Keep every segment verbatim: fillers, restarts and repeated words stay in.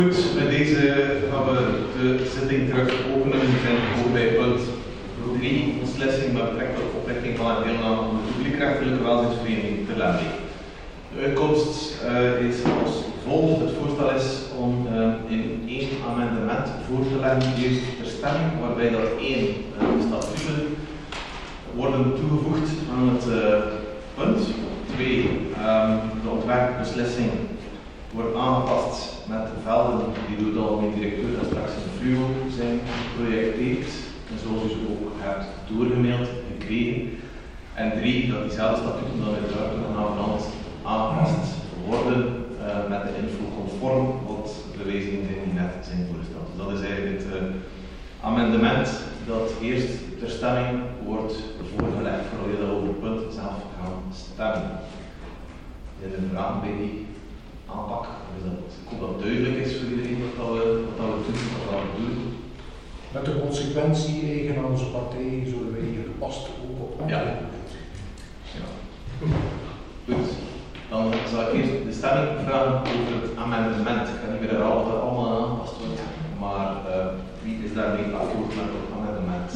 Goed, met deze gaan we de zitting terug openen. We zijn ook bij punt drie, beslissing met betrekking tot oprichting van een deelname aan de publiekrechtelijke welzijnsvereniging te Lemby. De uitkomst uh, is als volgt. Het voorstel is om uh, in één amendement voor te leggen, eerst ter stemming, waarbij dat één uh, statuten worden toegevoegd aan het uh, punt. Twee, um, de ontwerpbeslissing wordt aangepast met de velden die door de algemeen directeur en straks in de fluo zijn geprojecteerd. En zoals u ze ook hebt doorgemaild gekregen. En drie, dat diezelfde statuten dan uiteraard nog aanverand aangepast worden uh, met de info conform wat de wijzigingen zijn die net zijn voorgesteld. Dus dat is eigenlijk het uh, amendement dat eerst ter stemming wordt voorgelegd, voordat je dat over het punt zelf gaan stemmen. Zijn er vragen bij die aanpak? Dus dat, ik hoop dat het duidelijk is voor iedereen wat we, wat we doen, wat we doen. Met de consequentie eigen aan onze partij zullen wij hier gepast ook op antwoorden. Ja. Ja. Goed. Dan zal ik eerst de stemming vragen over het amendement. Ik ga niet meer herhalen wat er allemaal aangepast wordt, maar uh, wie is daarmee akkoord met het amendement?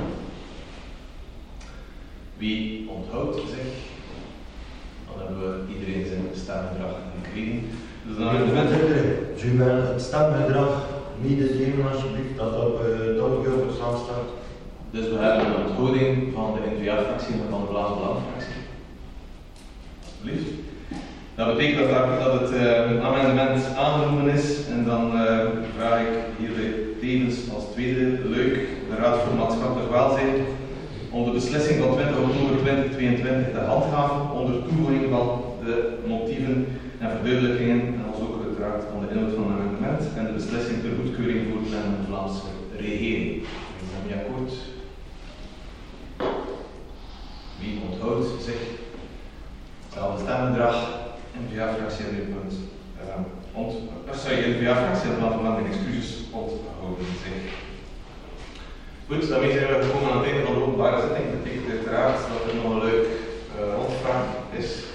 Wie onthoudt zich? Dan hebben we iedereen zijn stemgedrag gekregen. Dus dan de voorzitter, u wil het stemgedrag niet delen alsjeblieft, dat op het audio op het stand staat. Dus we hebben een onthouding van de N V A-fractie en van de Vlaams Belang-fractie. Alsjeblieft. Dat betekent dat, dat het uh, amendement aangenomen is en dan uh, vraag ik hierbij tevens als tweede luik de Raad voor Maatschappelijk Welzijn om de beslissing van twintig oktober tweeduizend tweeëntwintig te handhaven onder toevoeging van de motieven en verduidelijkingen en als ook uiteraard van de inhoud van het amendement en de beslissing ter goedkeuring voor de Vlaamse regering. Is dat niet akkoord? Wie onthoudt zich? Hetzelfde stemgedrag. N V A-fractie en de punt. Uh, ont, uh, sorry, N V A-fractie en de Vlaamse excuses onthouden zich. Goed, daarmee zijn we gekomen aan het einde van de openbare zitting. Dat betekent uiteraard dat er nog een leuk uh, rondvraag is.